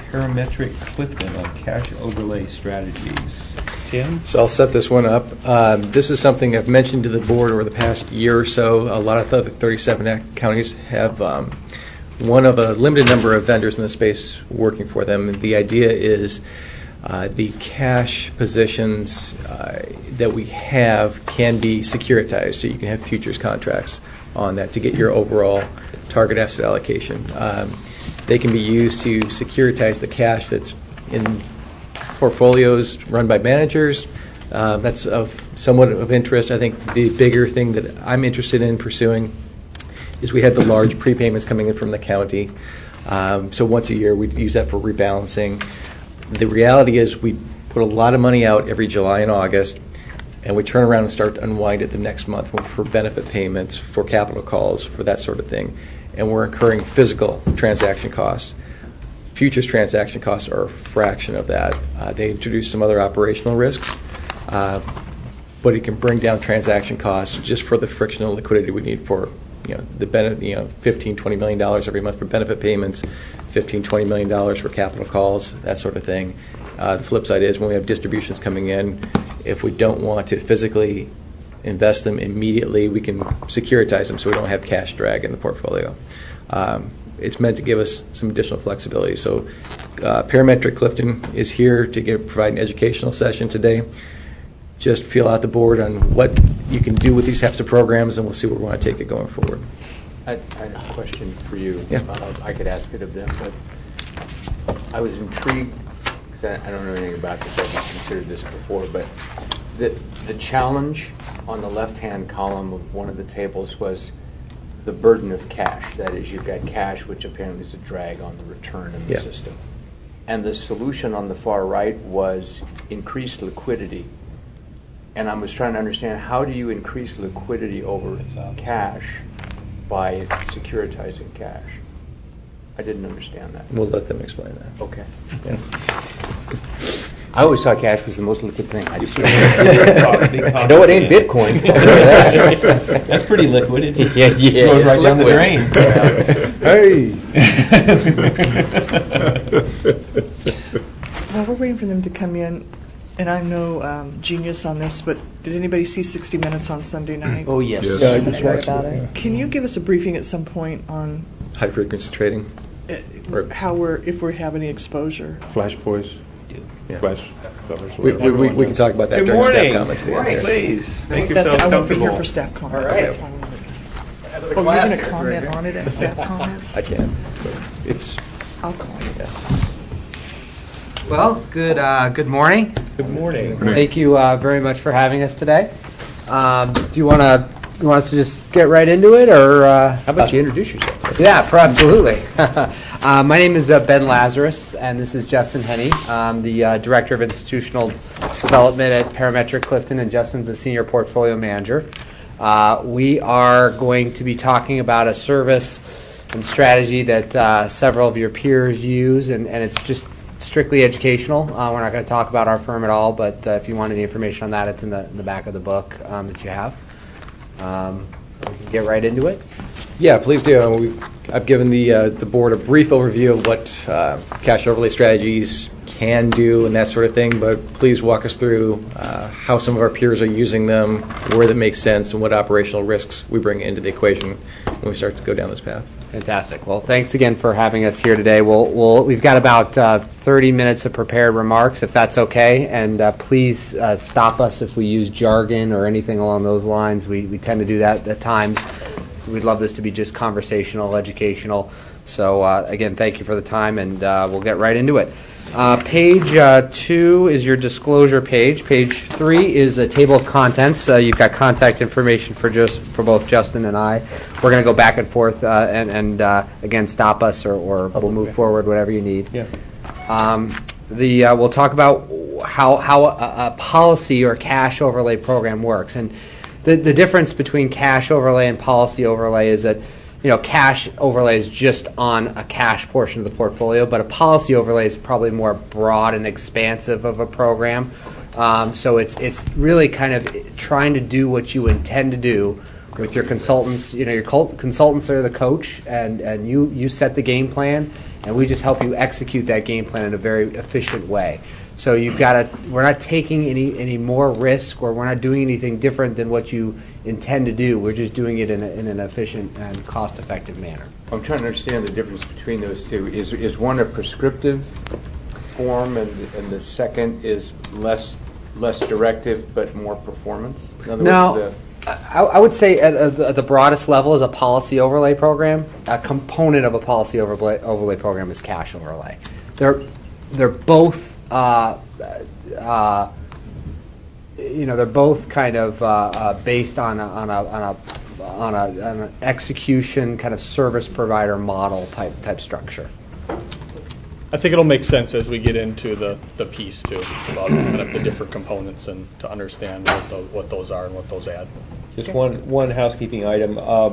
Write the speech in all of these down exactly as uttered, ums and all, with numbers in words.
Parametric Clifton on cash overlay strategies. Tim? So I'll set this one up. Um, this is something I've mentioned to the board over the past year or so. A lot of the thirty-seven counties have um, one of a limited number of vendors in the space working for them. The idea is uh, the cash positions uh, that we have can be securitized, so you can have futures contracts on that to get your overall target asset allocation. Um, they can be used to securitize the cash that's in portfolios run by managers. Um, that's of somewhat of interest. I think the bigger thing that I'm interested in pursuing is we had the large prepayments coming in from the county. Um, so once a year we'd use that for rebalancing. The reality is we put a lot of money out every July and August, and we turn around and start to unwind it the next month for benefit payments, for capital calls, for that sort of thing. And we're incurring physical transaction costs. Futures transaction costs are a fraction of that. Uh, they introduce some other operational risks, uh, but it can bring down transaction costs just for the frictional liquidity we need for, you know, the benefit, you know, fifteen, twenty million dollars every month for benefit payments, fifteen, twenty million dollars for capital calls, that sort of thing. Uh, the flip side is when we have distributions coming in, if we don't want to physically invest them immediately, we can securitize them so we don't have cash drag in the portfolio. Um, it's meant to give us some additional flexibility. So uh, Parametric Clifton is here to give, provide an educational session today. Just feel out the board on what you can do with these types of programs, and we'll see where we want to take it going forward. I, I have a question for you. Yeah. Uh, I could ask it of them, but I was intrigued, because I, I don't know anything about this. I've considered this before, but the, the challenge on the left-hand column of one of the tables was the burden of cash. That is, you've got cash, which apparently is a drag on the return in the Yeah. system. And the solution on the far right was increased liquidity. And I was trying to understand, how do you increase liquidity over cash by securitizing cash? I didn't understand that. We'll let them explain that. Okay. Yeah. I always thought cash was the most liquid thing. I just I know it ain't Bitcoin. That's pretty liquid. It just Yeah, yeah, goes it's right down the liquid. drain. Hey! While we're waiting for them to come in, and I'm no um, genius on this, but did anybody see sixty minutes on Sunday night? Oh, yes. Yes. Yeah, I I just heard watched about it, it. Can you give us a briefing at some point on High frequency trading. uh, Or- how we're, if we have any exposure? Flash boys. Yeah. Flash covers. We, we, we, we can talk about that Good during morning. staff comments. Morning. Please, make That's, yourself I won't be here comfortable. for staff comments. All right. That's why I wanted to- Oh, you're going to comment on it at staff comments? I can. But it's, I'll call you. yeah. Well, good uh, good morning. Good morning. Thank you uh, very much for having us today. Um, do you want to you want us to just get right into it, or uh, How about you introduce yourself? yeah, for absolutely. uh, my name is uh, Ben Lazarus, and this is Justin Henney. I'm the uh, Director of Institutional Development at Parametric Clifton, and Justin's the Senior Portfolio Manager. Uh, we are going to be talking about a service and strategy that uh, several of your peers use, and, and it's just strictly educational. Uh, we're not going to talk about our firm at all, but uh, if you want any information on that, it's in the, in the back of the book um, that you have. Um, we can get right into it. Yeah, please do. Uh, we, I've given the uh, the board a brief overview of what uh, cash overlay strategies can do and that sort of thing, but please walk us through uh, how some of our peers are using them, where that makes sense, and what operational risks we bring into the equation when we start to go down this path. Fantastic. Well, thanks again for having us here today. We'll, we'll, we've got about uh, thirty minutes of prepared remarks, if that's okay, and uh, please uh, stop us if we use jargon or anything along those lines. We, we tend to do that at times. We'd love this to be just conversational, educational. So, uh, again, thank you for the time, and uh, we'll get right into it. Uh, page uh, two is your disclosure page. Page three is a table of contents. Uh, you've got contact information for just for both Justin and I. We're going to go back and forth, uh, and, and uh, again, stop us, or, or we'll move forward, whatever you need. Yeah. Um, the uh, we'll talk about how how a, a policy or cash overlay program works, and the the difference between cash overlay and policy overlay is that, you know, cash overlay is just on a cash portion of the portfolio, but a policy overlay is probably more broad and expansive of a program. Um, so it's it's really kind of trying to do what you intend to do with your consultants. You know, your cult- consultants are the coach, and, and you, you set the game plan, and we just help you execute that game plan in a very efficient way. So you've got to, we're not taking any, any more risk, or we're not doing anything different than what you intend to do. We're just doing it in, a, in an efficient and cost-effective manner. I'm trying to understand the difference between those two. Is is one a prescriptive form, and and the second is less less directive but more performance? In other Now, words, I, I would say at, at the- at the broadest level is a policy overlay program. A component of a policy overlay, overlay program is cash overlay. They're they're both uh, uh, you know they're both kind of uh, uh, based on a, on a on a on a on an execution kind of service provider model type type structure. I think it'll make sense as we get into the, the piece too, about kind of the different components and to understand what, the, what those are and what those add. Just one, one housekeeping item. Uh,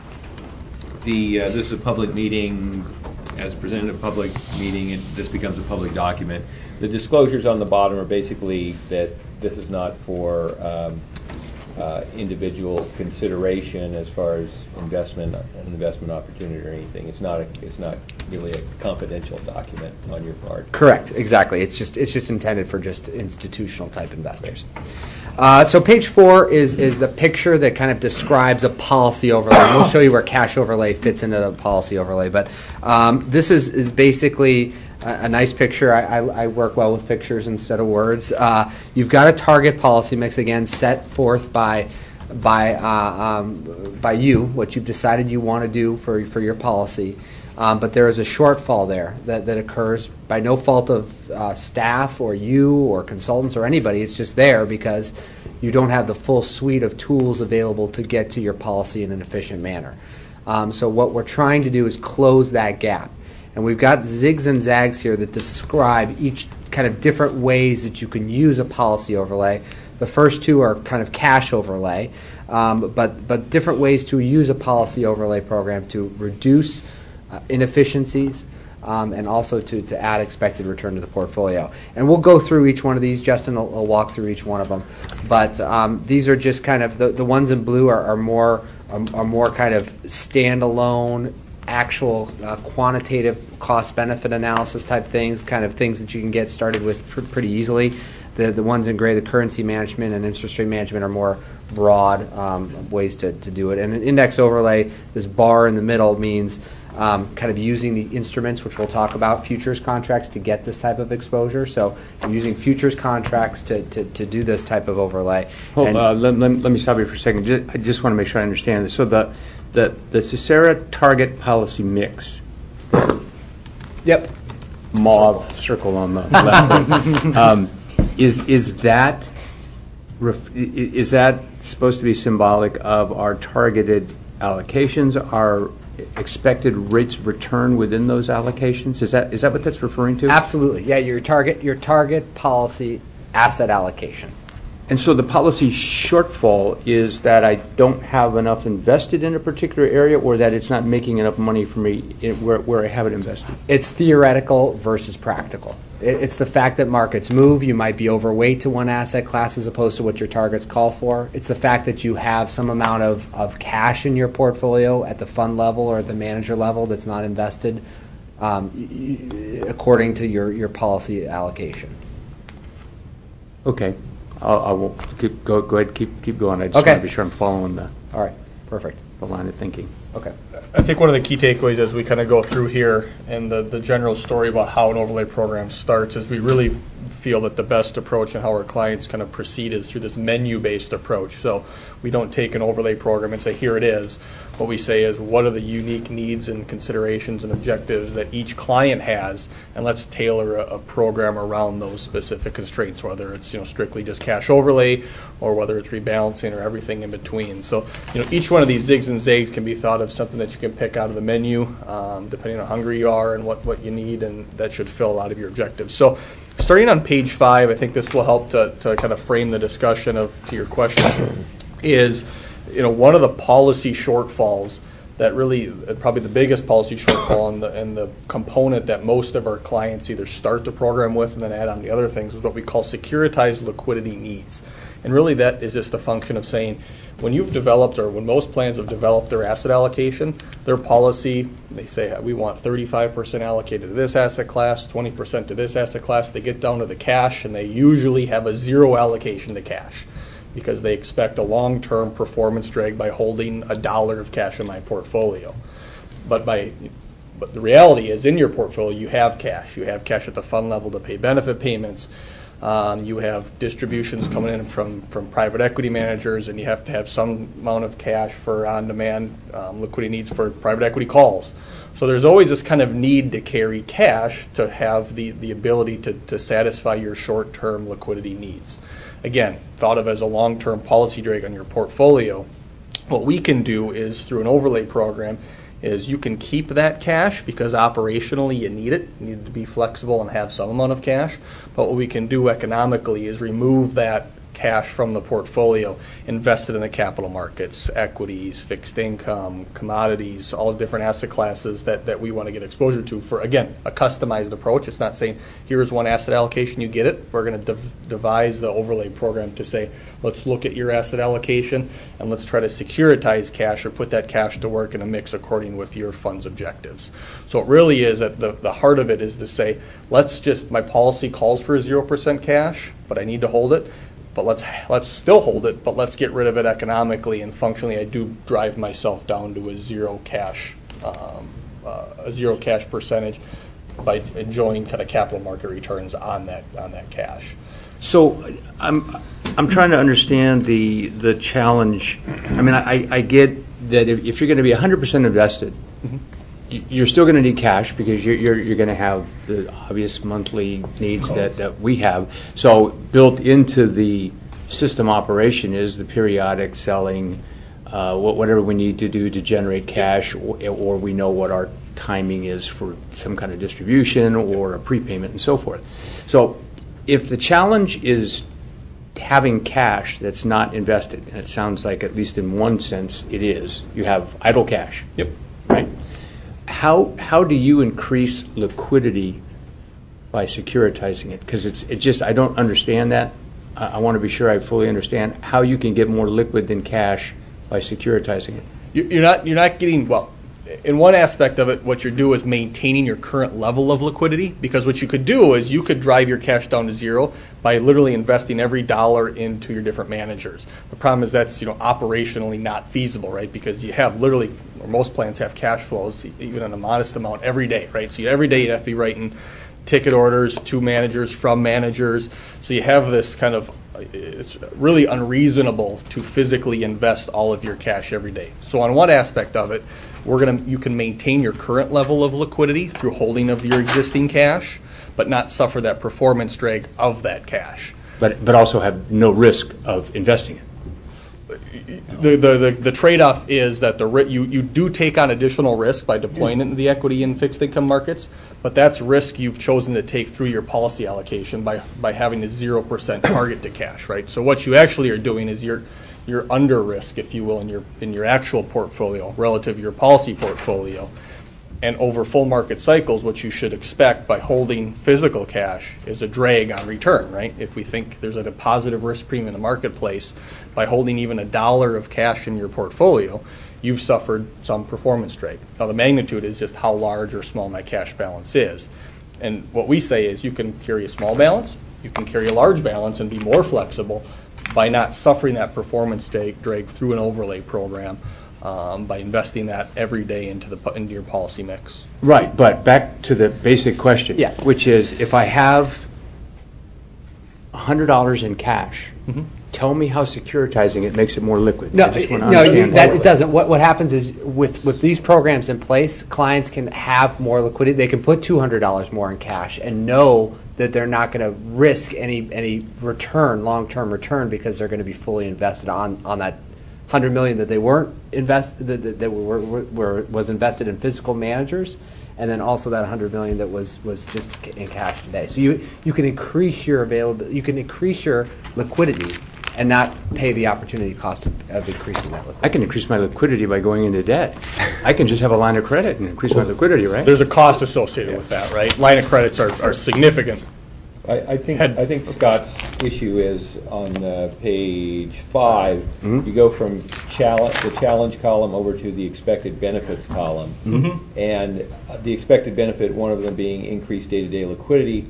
The, uh, this is a public meeting, as presented a public meeting, and this becomes a public document. The disclosures on the bottom are basically that this is not for um, uh, individual consideration as far as investment, an investment opportunity or anything. It's not a, it's not really a confidential document on your part. Correct, exactly. It's just it's just intended for just institutional type investors. Uh, so page four is is the picture that kind of describes a policy overlay. And we'll show you where cash overlay fits into the policy overlay. But um, this is is basically a, a nice picture. I, I, I work well with pictures instead of words. Uh, you've got a target policy mix, again, set forth by by uh, um, by you, what you've decided you want to do for for your policy. Um, but there is a shortfall there that, that occurs by no fault of uh, staff or you or consultants or anybody. It's just there because you don't have the full suite of tools available to get to your policy in an efficient manner. Um, so what we're trying to do is close that gap. And we've got zigs and zags here that describe each kind of different ways that you can use a policy overlay. The first two are kind of cash overlay, um, but, but different ways to use a policy overlay program to reduce Uh, inefficiencies, um, and also to, to add expected return to the portfolio. And we'll go through each one of these. Justin will, will walk through each one of them. But um, these are just kind of, the, the ones in blue are, are more are, are more kind of standalone, actual uh, quantitative cost-benefit analysis type things, kind of things that you can get started with pr- pretty easily. The, the ones in gray, the currency management and interest rate management, are more broad um, ways to, to do it. And an index overlay, this bar in the middle, means Um, kind of using the instruments, which we'll talk about, futures contracts, to get this type of exposure. So I'm using futures contracts to, to, to do this type of overlay. Hold, And- uh, let, let, let me stop you for a second. Ju- I just want to make sure I understand this. So the the the Cicera target policy mix, Yep. mauve circle on the left, um, is is that ref, i- is that supposed to be symbolic of our targeted allocations, our expected rates of return within those allocations? Is that is that what that's referring to? Absolutely. Yeah, your target your target policy asset allocation. And so the policy shortfall is that I don't have enough invested in a particular area, or that it's not making enough money for me in, where, where I have it invested? It's theoretical versus practical. It- It's the fact that markets move. You might be overweight to one asset class as opposed to what your targets call for. It's the fact that you have some amount of, of cash in your portfolio at the fund level or at the manager level that's not invested um, y- y- according to your, your policy allocation. Okay. I'll, I will keep, go, go ahead, keep, keep going. I just Okay. want to be sure I'm following the, All right, perfect. the line of thinking. Okay. I think one of the key takeaways as we kind of go through here and the, the general story about how an overlay program starts is we really feel that the best approach and how our clients kind of proceed is through this menu-based approach. So we don't take an overlay program and say, here it is. What we say is, what are the unique needs and considerations and objectives that each client has, and let's tailor a, a program around those specific constraints, whether it's you know strictly just cash overlay or whether it's rebalancing or everything in between. So you know each one of these zigs and zags can be thought of something that you can pick out of the menu, um, depending on how hungry you are and what, what you need, and that should fill a lot of your objectives. So starting on page five, I think this will help to, to kind of frame the discussion of to your question, is you know one of the policy shortfalls that really, uh, probably the biggest policy shortfall and the, and the component that most of our clients either start the program with and then add on the other things, is what we call securitized liquidity needs. And really that is just a function of saying, when you've developed, or when most plans have developed their asset allocation, their policy, they say we want thirty-five percent allocated to this asset class, twenty percent to this asset class. They get down to the cash, and they usually have a zero allocation to cash because they expect a long-term performance drag by holding a dollar of cash in my portfolio. But by But the reality is, in your portfolio, you have cash. You have cash at the fund level to pay benefit payments. Um, you have distributions coming in from, from private equity managers, and you have to have some amount of cash for on-demand um, liquidity needs for private equity calls. So there's always this kind of need to carry cash to have the, the ability to, to satisfy your short-term liquidity needs. Again, thought of as a long-term policy drag on your portfolio. What we can do is, through an overlay program, is you can keep that cash because operationally you need it. You need to be flexible and have some amount of cash. But what we can do economically is remove that cash from the portfolio, invest it in the capital markets, equities, fixed income, commodities, all the different asset classes that, that we want to get exposure to for, again, a customized approach. It's not saying, here's one asset allocation, you get it. We're going to dev- devise the overlay program to say, let's look at your asset allocation and let's try to securitize cash or put that cash to work in a mix according with your fund's objectives. So it really is at the, the heart of it is to say, let's just, my policy calls for zero percent cash, but I need to hold it. But let's let's still hold it, but let's get rid of it economically and functionally. I do drive myself down to a zero cash, um, uh, a zero cash percentage by enjoying kind of capital market returns on that on that cash. So I'm I'm trying to understand the the challenge. I mean, I, I get that if, if you're going to be one hundred percent invested, mm-hmm. you're still going to need cash because you're you're, you're going to have the obvious monthly needs that, that we have. So built into the system operation is the periodic selling, uh, whatever we need to do to generate cash, or, or we know what our timing is for some kind of distribution or a prepayment and so forth. So if the challenge is having cash that's not invested, and it sounds like at least in one sense it is, you have idle cash. Yep. Right? How how do you increase liquidity by securitizing it? Because it's it just I don't understand that. I, I want to be sure I fully understand how you can get more liquid than cash by securitizing it. You're not you're not getting well. In one aspect of it, what you're doing is maintaining your current level of liquidity, because what you could do is you could drive your cash down to zero by literally investing every dollar into your different managers. The problem is that's you know operationally not feasible, right? Because you have literally, or most plans have cash flows, even in a modest amount every day, right? So you, every day you have to be writing ticket orders to managers from managers. So you have this kind of, it's really unreasonable to physically invest all of your cash every day. So on one aspect of it, we're gonna you can maintain your current level of liquidity through holding of your existing cash, but not suffer that performance drag of that cash. But but also have no risk of investing it. The the the, the trade-off is that the you you do take on additional risk by deploying it into the equity and fixed income markets, but that's risk you've chosen to take through your policy allocation by by having a zero percent target to cash, right? So what you actually are doing is you're you're under risk, if you will, in your in your actual portfolio relative to your policy portfolio. And over full market cycles, what you should expect by holding physical cash is a drag on return, right? If we think there's a positive risk premium in the marketplace, by holding even a dollar of cash in your portfolio, you've suffered some performance drag. Now, the magnitude is just how large or small my cash balance is. And what we say is you can carry a small balance, you can carry a large balance and be more flexible by not suffering that performance drag, drag through an overlay program. Um, by investing that every day into the into your policy mix. Right, but back to the basic question, Yeah. which is if I have one hundred dollars in cash, Mm-hmm. tell me how securitizing it makes it more liquid. No, I just want to no, understand that how it doesn't. What what happens is with with these programs in place, clients can have more liquidity. They can put two hundred dollars more in cash and know that they're not going to risk any any return, long term return, because they're going to be fully invested on on that hundred million that they weren't invested that, that, that were, were, were was invested in physical managers, and then also that hundred million that was was just in cash today. So you you can increase your availability, you can increase your liquidity, and not pay the opportunity cost of, of increasing that liquidity. I can increase my liquidity by going into debt. I can just have a line of credit and increase my liquidity, right? There's a cost associated with that, right? Line of credits are, are significant I, I think Had- I think Scott's issue is on uh, page five. You go from challenge, the challenge column over to the expected benefits column, and uh, the expected benefit, one of them being increased day-to-day liquidity.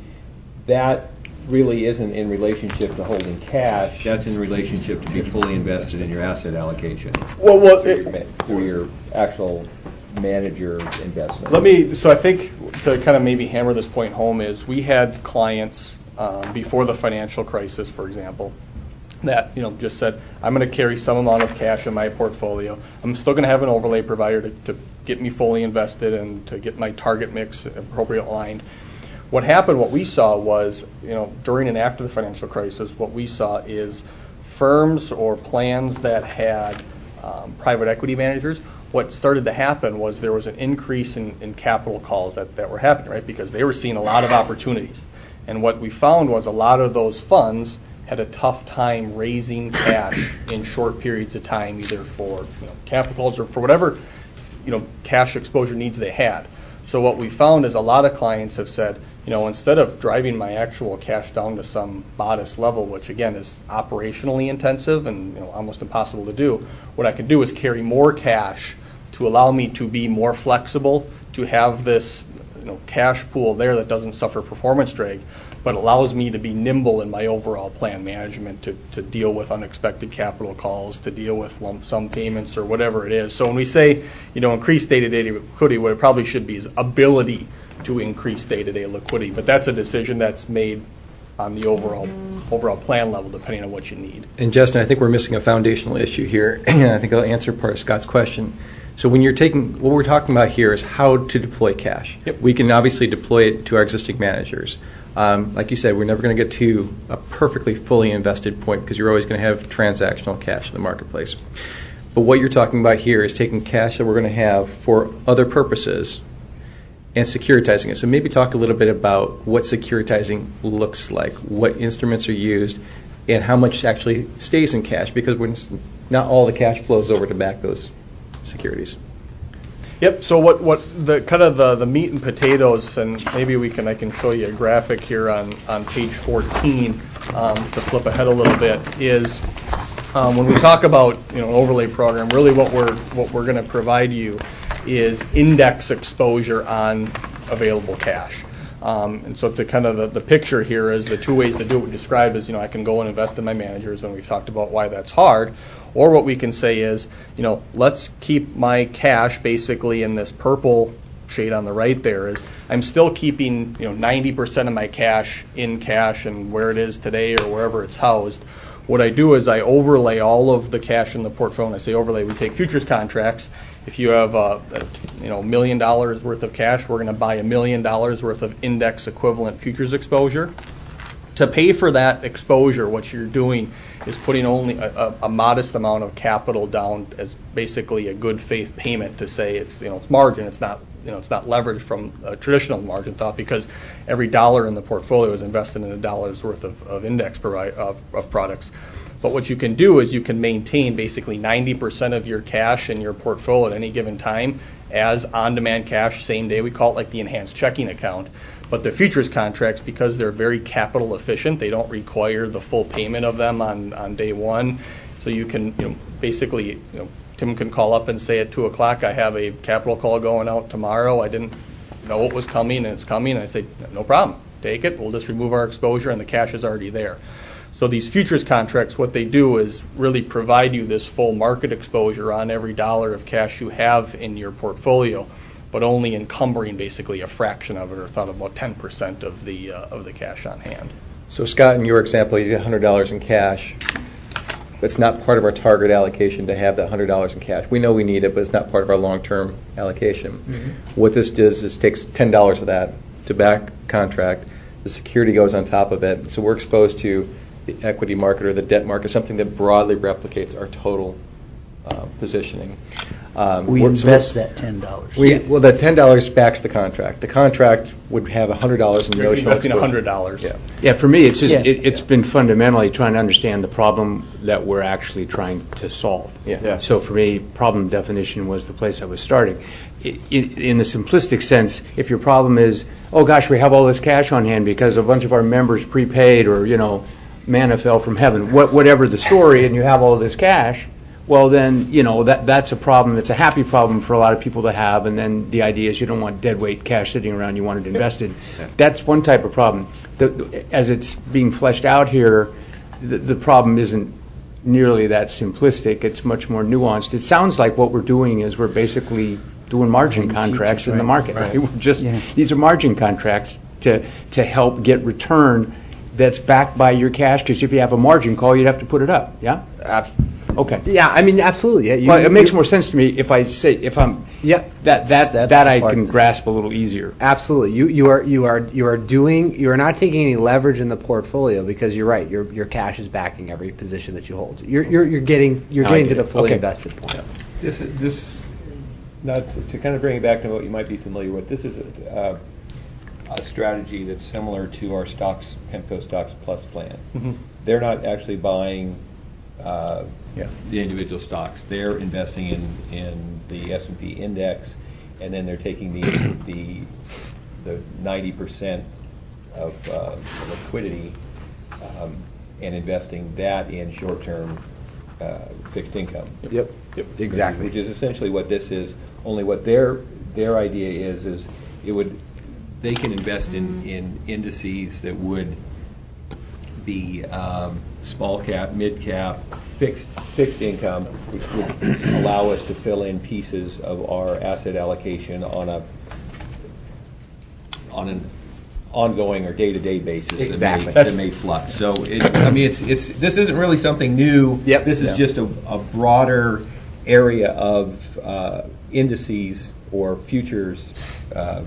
That really isn't in relationship to holding cash. That's in relationship to be fully invested in your asset allocation Well, well, through it, your, ma- through your actual manager investment. let me, so I think to kind of maybe hammer this point home is we had clients um, before the financial crisis, for example, that, you know, just said, I'm going to carry some amount of cash in my portfolio. I'm still going to have an overlay provider to, to get me fully invested and to get my target mix appropriate aligned. What happened, what we saw was, you know, during and after the financial crisis, what we saw is firms or plans that had um, private equity managers, what started to happen was there was an increase in, in capital calls that, that were happening, right? Because they were seeing a lot of opportunities. And what we found was a lot of those funds had a tough time raising cash in short periods of time, either for, you know, capital calls or for whatever, you know, cash exposure needs they had. So what we found is a lot of clients have said, you know, instead of driving my actual cash down to some modest level, which again is operationally intensive and, you know, almost impossible to do, what I can do is carry more cash to allow me to be more flexible, to have this, you know, cash pool there that doesn't suffer performance drag, but allows me to be nimble in my overall plan management to, to deal with unexpected capital calls, to deal with lump sum payments or whatever it is. So when we say, you know, increase day-to-day liquidity, what it probably should be is ability to increase day-to-day liquidity. But that's a decision that's made on the overall overall plan level, depending on what you need. And Justin, I think we're missing a foundational issue here, and I think I'll answer part of Scott's question. So when you're taking, what we're talking about here is how to deploy cash. Yep. We can obviously deploy it to our existing managers. Um, like you said, we're never going to get to a perfectly fully invested point because you're always going to have transactional cash in the marketplace. But what you're talking about here is taking cash that we're going to have for other purposes and securitizing it. So maybe talk a little bit about what securitizing looks like, what instruments are used, and how much actually stays in cash, because when not all the cash flows over to back those securities. Yep. So what, what the kind of the, the meat and potatoes, and maybe we can I can show you a graphic here on, on page fourteen um, to flip ahead a little bit, is um, when we talk about, you know, an overlay program, really what we're what we're going to provide you is index exposure on available cash. Um, and so to kind of the, the picture here is the two ways to do it we described is, you know, I can go and invest in my managers, and we've talked about why that's hard. Or what we can say is, you know, let's keep my cash basically in this purple shade on the right there, is I'm still keeping, you know, ninety percent of my cash in cash and where it is today or wherever it's housed. What I do is I overlay all of the cash in the portfolio. And I say overlay, we take futures contracts. If you have a, a you know, million dollars worth of cash, we're going to buy a million dollars worth of index equivalent futures exposure. To pay for that exposure, what you're doing is putting only a, a, a modest amount of capital down as basically a good faith payment to say it's, you know, it's margin. It's not, you know, it's not leveraged from a traditional margin thought, because every dollar in the portfolio is invested in a dollar's worth of, of index provi- of, of products. But what you can do is you can maintain basically ninety percent of your cash in your portfolio at any given time as on-demand cash, same day. We call it like the enhanced checking account. But the futures contracts, because they're very capital efficient, they don't require the full payment of them on, on day one. So you can, you know, basically, you know, Tim can call up and say at two o'clock, I have a capital call going out tomorrow. I didn't know it was coming, and it's coming. And I say, no problem, take it. We'll just remove our exposure, and the cash is already there. So these futures contracts, what they do is really provide you this full market exposure on every dollar of cash you have in your portfolio, but only encumbering basically a fraction of it, or thought about ten percent of the uh, of the cash on hand. So Scott, in your example, you get one hundred dollars in cash. It's not part of our target allocation to have that one hundred dollars in cash. We know we need it, but it's not part of our long-term allocation. Mm-hmm. What this does is takes ten dollars of that to back contract. The security goes on top of it. So we're exposed to the equity market or the debt market, something that broadly replicates our total uh, positioning. Um, We we're- invest that ten dollars. We, well, the ten dollars backs the contract. The contract would have one hundred dollars in You're notional investing exposure. one hundred dollars. Yeah. Yeah, for me, it's just, Yeah. it, it's been fundamentally trying to understand the problem that we're actually trying to solve. Yeah. Yeah. So for me, problem definition was the place I was starting. in, in the simplistic sense, if your problem is, oh gosh, we have all this cash on hand because a bunch of our members prepaid, or you know, manna fell from heaven, what, whatever the story, and you have all this cash, well then, you know, that that's a problem. It's a happy problem for a lot of people to have, and then the idea is you don't want dead weight cash sitting around. You want it invested. That's one type of problem. The, as it's being fleshed out here, the, the problem isn't nearly that simplistic. It's much more nuanced. It sounds like what we're doing is we're basically doing margin contracts in the market. Right. We're just yeah. These are margin contracts to to help get return that's backed by your cash. Because if you have a margin call, you'd have to put it up. Yeah. Uh, okay. Yeah. I mean, absolutely. Yeah. You, well, it makes you, more sense to me if I say if I'm. Yeah. That that that's that I can grasp a little easier. Absolutely. You you are you are you are doing you are not taking any leverage in the portfolio, because you're right. Your your cash is backing every position that you hold. You're you're, you're getting you're no, getting to the fully okay. invested point. Yeah. This this. Now, to kind of bring it back to what you might be familiar with, this is a, uh, a strategy that's similar to our stocks, PEMCO Stocks Plus plan. Mm-hmm. They're not actually buying uh, yeah. the individual stocks. They're investing in, in the S and P index, and then they're taking the the the ninety percent of uh, liquidity um, and investing that in short-term uh, fixed income. Yep. Yep. Exactly. Which is essentially what this is. Only what their their idea is is it would they can invest in, in indices that would be um, small cap, mid cap, fixed fixed income, which would allow us to fill in pieces of our asset allocation on a on an ongoing or day to day basis. Exactly. That may, that may flux. So it, I mean, it's it's this isn't really something new. Yep. This is Yeah. just a, a broader area of uh, indices or futures uh,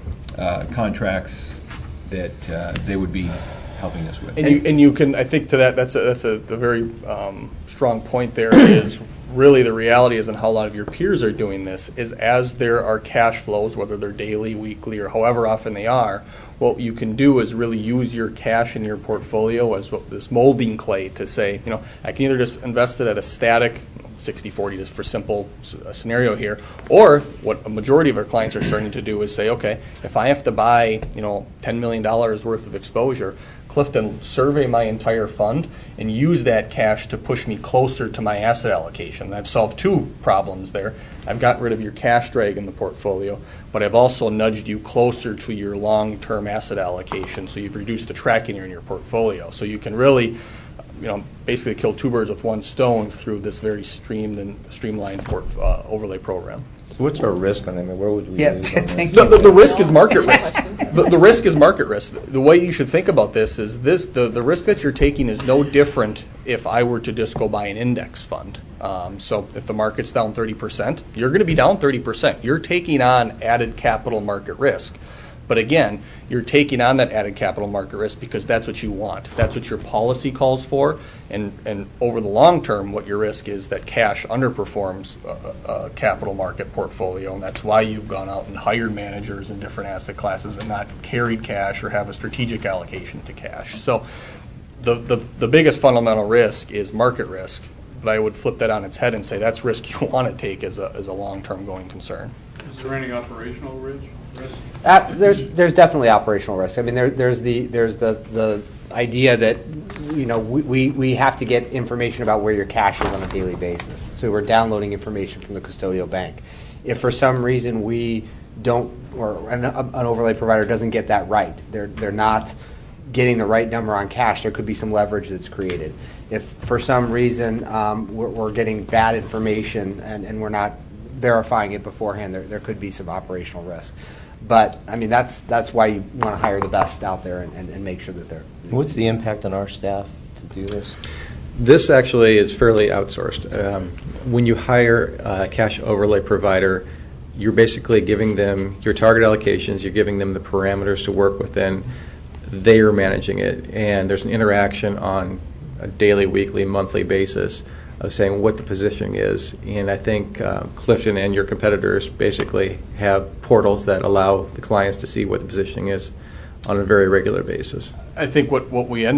uh, contracts that uh, they would be helping us with. And you, and you can, I think to that, that's a, that's a, a very um, strong point there is really the reality is, and how a lot of your peers are doing this, is as there are cash flows, whether they're daily, weekly, or however often they are, what you can do is really use your cash in your portfolio as what, this molding clay to say, you know, I can either just invest it at a static sixty forty just for simple uh, scenario here, or what a majority of our clients are starting to do is say, okay, if I have to buy, you know, ten million dollars worth of exposure, Clifton, survey my entire fund and use that cash to push me closer to my asset allocation. I've solved two problems there. I've gotten rid of your cash drag in the portfolio, but I've also nudged you closer to your long-term asset allocation, so you've reduced the tracking in your portfolio. So you can really, you know, basically kill two birds with one stone through this very streamed and streamlined port, uh, overlay program. So what's our risk on that? I mean, where would we Yeah, lose on thank this? you. The, the, the risk is market risk. The, the risk is market risk. The way you should think about this is this: the, the risk that you're taking is no different if I were to just go buy an index fund. Um, so if the market's down thirty percent, you're going to be down thirty percent. You're taking on added capital market risk. But again, you're taking on that added capital market risk because that's what you want. That's what your policy calls for. And, and over the long term, what your risk is that cash underperforms a, a capital market portfolio. And that's why you've gone out and hired managers in different asset classes and not carried cash or have a strategic allocation to cash. So the, the, the biggest fundamental risk is market risk. But I would flip that on its head and say that's risk you want to take as a, as a long-term going concern. Is there any operational risk? risk? Uh, there's there's definitely operational risk. I mean, there, there's the there's the, the idea that you know we, we, we have to get information about where your cash is on a daily basis. So we're downloading information from the custodial bank. If for some reason we don't, or an, an overlay provider doesn't get that right, they're they're not getting the right number on cash, there could be some leverage that's created. If for some reason um, we're, we're getting bad information and, and we're not verifying it beforehand, there there could be some operational risk. But I mean, that's that's why you want to hire the best out there and, and, and make sure that they're. What's the impact on our staff to do this? This actually is fairly outsourced. Um, when you hire a cash overlay provider, you're basically giving them your target allocations, you're giving them the parameters to work within. They are managing it, and there's an interaction on a daily, weekly, monthly basis of saying what the positioning is. And I think uh, Clifton and your competitors basically have portals that allow the clients to see what the positioning is on a very regular basis. I think what, what we end up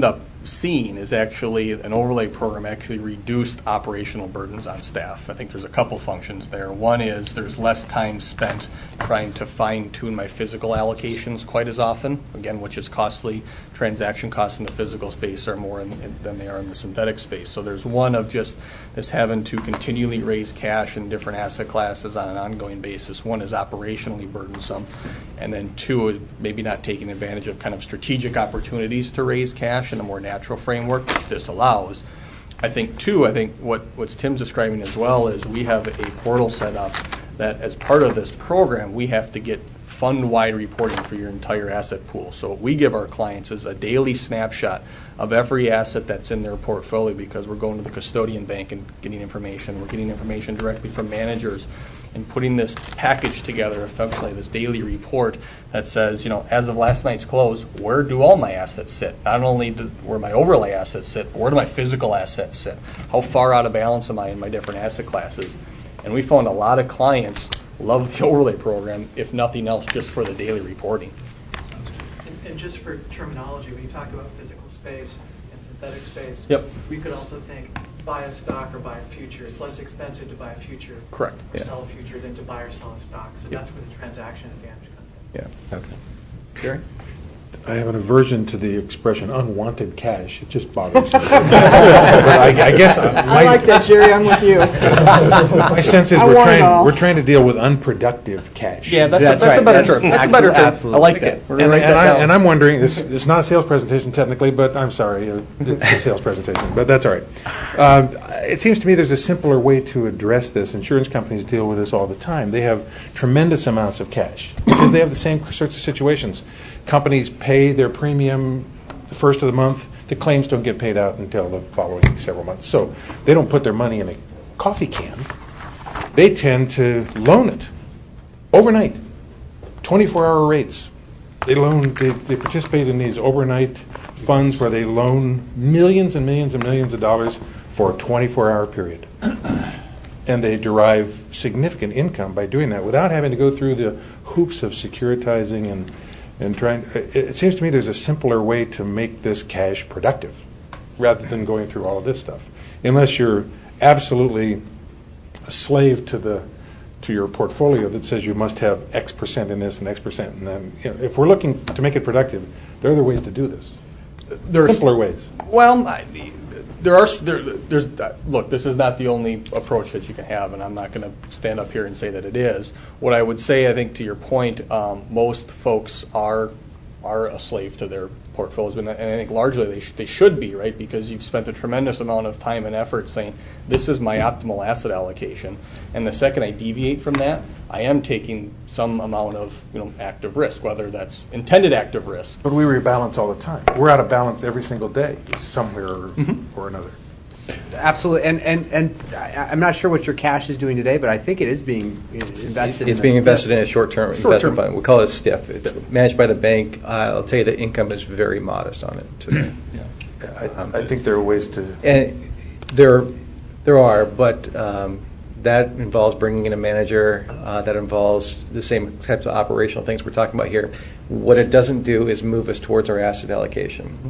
seen is actually an overlay program actually reduced operational burdens on staff. I think there's a couple functions there. One is there's less time spent trying to fine tune my physical allocations quite as often, again, which is costly. Transaction costs in the physical space are more in, in, than they are in the synthetic space. So there's one of just this having to continually raise cash in different asset classes on an ongoing basis. One is operationally burdensome. And then two is maybe not taking advantage of kind of strategic opportunities to raise cash in a more natural framework, which this allows. I think two, I think what, what Tim's describing as well is we have a portal set up that as part of this program, we have to get fund-wide reporting for your entire asset pool. So what we give our clients is a daily snapshot of every asset that's in their portfolio, because we're going to the custodian bank and getting information. We're getting information directly from managers and putting this package together, effectively this daily report that says, you know, as of last night's close, where do all my assets sit? Not only do, where my overlay assets sit, but where do my physical assets sit? How far out of balance am I in my different asset classes? And we found a lot of clients love the overlay program, if nothing else, just for the daily reporting. And, and just for terminology, when you talk about physical space and synthetic space, yep. we could also think buy a stock or buy a future. It's less expensive to buy a future Correct. or Yeah. sell a future than to buy or sell a stock. So Yep. that's where the transaction advantage comes in. Yeah. Okay. Gary? I have an aversion to the expression unwanted cash. It just bothers me. But I, I guess my, I like that, Jerry. I'm with you. my sense is I we're want it trying all. we're trying to deal with unproductive cash. Yeah, that's, That's a, that's right. a better That's term. That's a better term. absolutely. I like that. We're And, gonna write and, that I, down. and I'm wondering, it's, it's not a sales presentation technically, but I'm sorry, uh, it's a sales presentation, but that's all right. Um, it seems to me there's a simpler way to address this. Insurance companies deal with this all the time. They have tremendous amounts of cash because they have the same sorts of situations. Companies pay their premium the first of the month. The claims don't get paid out until the following several months. So they don't put their money in a coffee can. They tend to loan it overnight, twenty-four hour rates. They loan, they, they participate in these overnight funds where they loan millions and millions and millions of dollars for a twenty-four hour period. And they derive significant income by doing that without having to go through the hoops of securitizing and, and trying. It, it seems to me there's a simpler way to make this cash productive rather than going through all of this stuff. Unless you're absolutely a slave to the to your portfolio that says you must have X percent in this and X percent in that. You know, if we're looking to make it productive, there are other ways to do this. There's Simpler ways. Well, I, there are there, there's look. This is not the only approach that you can have, and I'm not going to stand up here and say that it is. What I would say, I think, to your point, um, most folks are are a slave to their portfolios, and I think largely they sh- they should be, right? Because you've spent a tremendous amount of time and effort saying this is my optimal asset allocation, and the second I deviate from that, I am taking some amount of you know active risk, whether that's intended active risk. But we rebalance all the time. We're out of balance every single day, somewhere or, Mm-hmm. or another. Absolutely, and and and I, I'm not sure what your cash is doing today, but I think it is being invested. It's in being a- invested in a short-term Short-term. investment fund. We call it STIF. It's managed by the bank. Uh, I'll tell you the income is very modest on it today. I, I think there are ways to. And there, there are, but um, that involves bringing in a manager. Uh, that involves the same types of operational things we're talking about here. What it doesn't do is move us towards our asset allocation.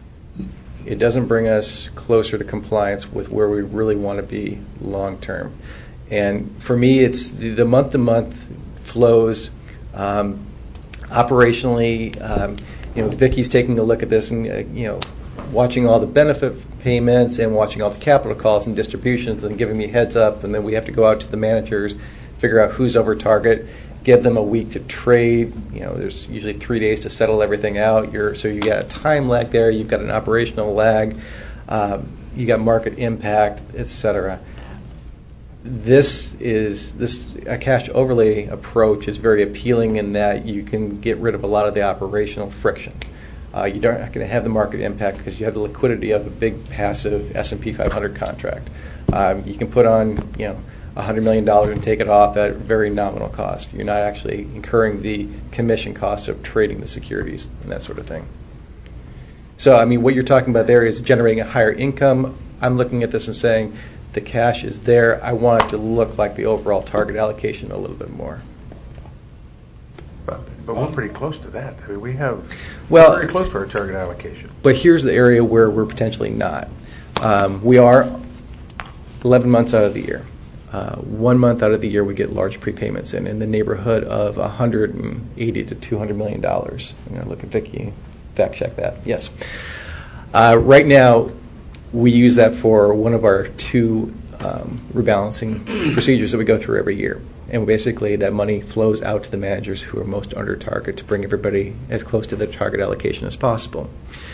It doesn't bring us closer to compliance with where we really want to be long term. And for me, it's the, the month-to-month flows. Um, operationally, um, you know, Vicky's taking a look at this and uh, you know, watching all the benefit payments and watching all the capital calls and distributions and giving me heads up. And then we have to go out to the managers, figure out who's over target, give them a week to trade. You know, there's usually three days to settle everything out. You're, so you got a time lag there. You've got an operational lag. Um, you got market impact, et cetera. This is this a cash overlay approach is very appealing in that you can get rid of a lot of the operational friction. Uh, you don't not going to have the market impact because you have the liquidity of a big passive S and P five hundred contract. Um, you can put on you know one hundred million dollars and take it off at very nominal cost. You're not actually incurring the commission cost of trading the securities and that sort of thing. So, I mean, what you're talking about there is generating a higher income. I'm looking at this and saying the cash is there. I want it to look like the overall target allocation a little bit more. But But we're pretty close to that. I mean, we have, Well- we're very close to our target allocation. But here's the area where we're potentially not. Um, we are eleven months out of the year. Uh, one month out of the year, we get large prepayments in, in the neighborhood of one hundred eighty to two hundred million dollars. I'm going to look at Vicki, fact check that. Yes. Uh, right now, we use that for one of our two um, rebalancing procedures that we go through every year. And basically, that money flows out to the managers who are most under target to bring everybody as close to their target allocation as possible.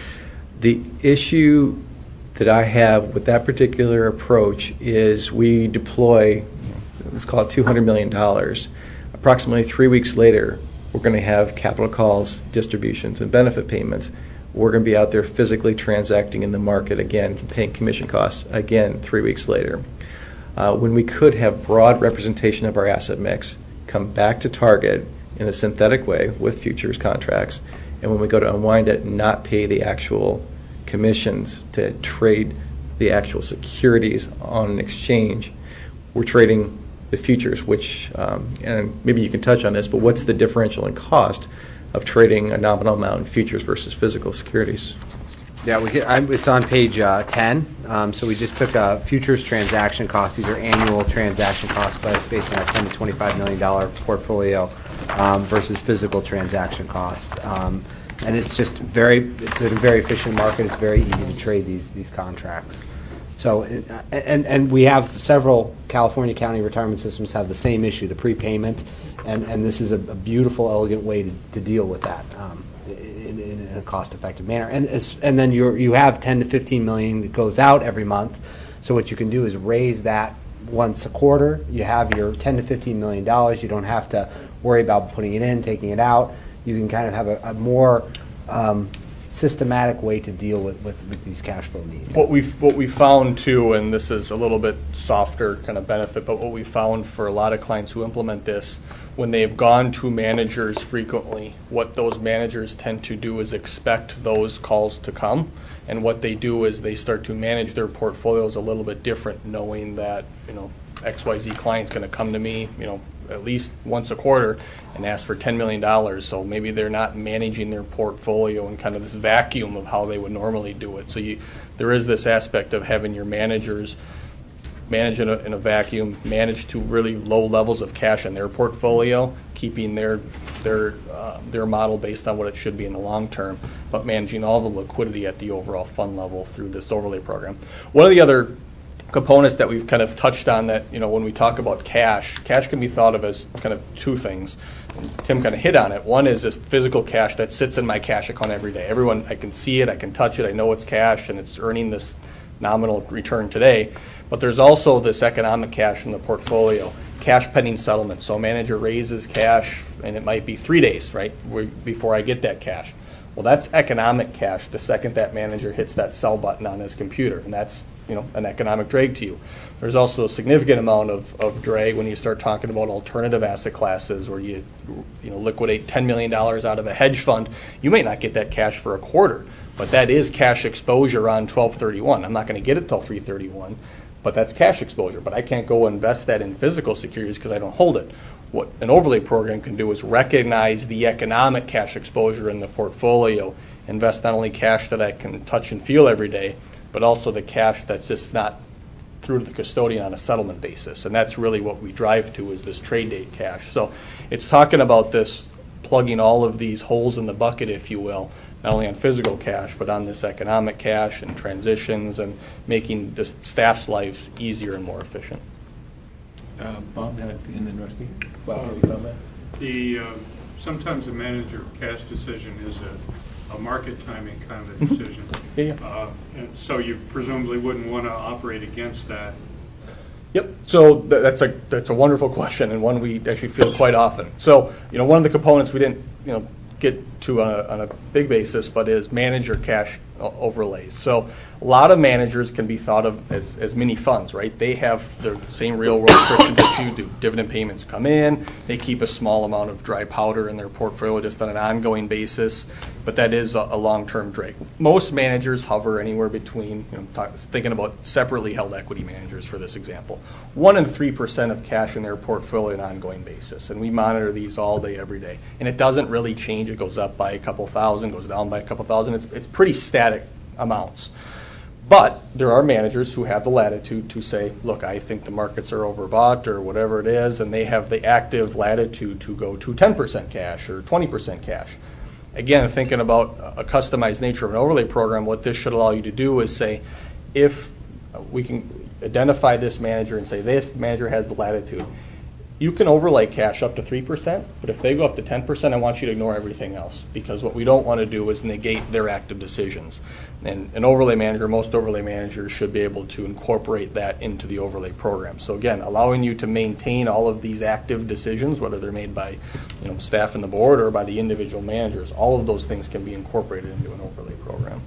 The issue that I have with that particular approach is we deploy, let's call it two hundred million dollars. Approximately three weeks later, we're going to have capital calls, distributions, and benefit payments. We're going to be out there physically transacting in the market again, paying commission costs again three weeks later. Uh, when we could have broad representation of our asset mix, come back to target in a synthetic way with futures contracts, and when we go to unwind it, not pay the actual commissions to trade the actual securities on an exchange, we're trading the futures, which, um, and maybe you can touch on this, but what's the differential in cost of trading a nominal amount in futures versus physical securities? Yeah, we get, I, it's on page uh, ten. Um, so we just took a futures transaction costs. These are annual transaction costs, but it's based on a ten to twenty-five million dollar portfolio um, versus physical transaction costs. Um, and it's just very, it's a very efficient market. It's very easy to trade these these contracts. So, and and we have several California county retirement systems have the same issue, the prepayment, and and this is a, a beautiful, elegant way to, to deal with that. Um, In, in a cost-effective manner, and and then you you have ten to fifteen million that goes out every month. So what you can do is raise that once a quarter. You have your ten to fifteen million dollars. You don't have to worry about putting it in, taking it out. You can kind of have a, a more um, systematic way to deal with, with, with these cash flow needs. What we've what we found too, and this is a little bit softer kind of benefit, but what we found for a lot of clients who implement this, when they've gone to managers frequently, what those managers tend to do is expect those calls to come, and what they do is they start to manage their portfolios a little bit different, knowing that, you know, X Y Z client's going to come to me, you know, at least once a quarter and ask for ten million dollars. So maybe they're not managing their portfolio in kind of this vacuum of how they would normally do it. So you, there is this aspect of having your managers manage in a, in a vacuum, manage to really low levels of cash in their portfolio, keeping their their uh, their model based on what it should be in the long term, but managing all the liquidity at the overall fund level through this overlay program. One of the other components that we've kind of touched on that, you know, when we talk about cash, cash can be thought of as kind of two things. And Tim kind of hit on it. One is this physical cash that sits in my cash account every day. Everyone, I can see it, I can touch it, I know it's cash, and it's earning this nominal return today. But there's also this economic cash in the portfolio, cash pending settlement. So a manager raises cash, and it might be three days, right, before I get that cash. Well, that's economic cash the second that manager hits that sell button on his computer, and that's, you know, an economic drag to you. There's also a significant amount of, of drag when you start talking about alternative asset classes, where you, you know, liquidate ten million dollars out of a hedge fund. You may not get that cash for a quarter, but that is cash exposure on twelve thirty-one. I'm not going to get it till three thirty-one, but that's cash exposure. But I can't go invest that in physical securities because I don't hold it. What an overlay program can do is recognize the economic cash exposure in the portfolio, invest not only cash that I can touch and feel every day, but also the cash that's just not through to the custodian on a settlement basis. And that's really what we drive to, is this trade date cash. So it's talking about this, plugging all of these holes in the bucket, if you will, not only on physical cash, but on this economic cash and transitions, and making the staff's lives easier and more efficient. Uh, Bob, and then Rusty. Bob, have you comment? The, uh, sometimes the manager cash decision is a, a market timing kind of a decision. Yeah, yeah. Uh, and so you presumably wouldn't want to operate against that. Yep. So th- that's a that's a wonderful question, and one we actually feel quite often. So, you know, one of the components we didn't, you know, get to on a, on a big basis, but is manager cash overlays. So a lot of managers can be thought of as, as mini funds, right? They have the same real world restrictions that you do. Dividend payments come in, they keep a small amount of dry powder in their portfolio just on an ongoing basis, but that is a, a long-term drag. Most managers hover anywhere between, you know, talk, thinking about separately held equity managers for this example, one and three percent of cash in their portfolio on an ongoing basis. And we monitor these all day, every day. And it doesn't really change. It goes up by a couple thousand, goes down by a couple thousand. It's, it's pretty static amounts. But there are managers who have the latitude to say, look, I think the markets are overbought or whatever it is, and they have the active latitude to go to ten percent cash or twenty percent cash. Again, thinking about a customized nature of an overlay program, what this should allow you to do is say, if we can identify this manager and say this manager has the latitude, you can overlay cash up to three percent, but if they go up to ten percent, I want you to ignore everything else, because what we don't want to do is negate their active decisions. And an overlay manager, most overlay managers should be able to incorporate that into the overlay program. So again, allowing you to maintain all of these active decisions, whether they're made by, you know, staff and the board or by the individual managers, all of those things can be incorporated into an overlay program.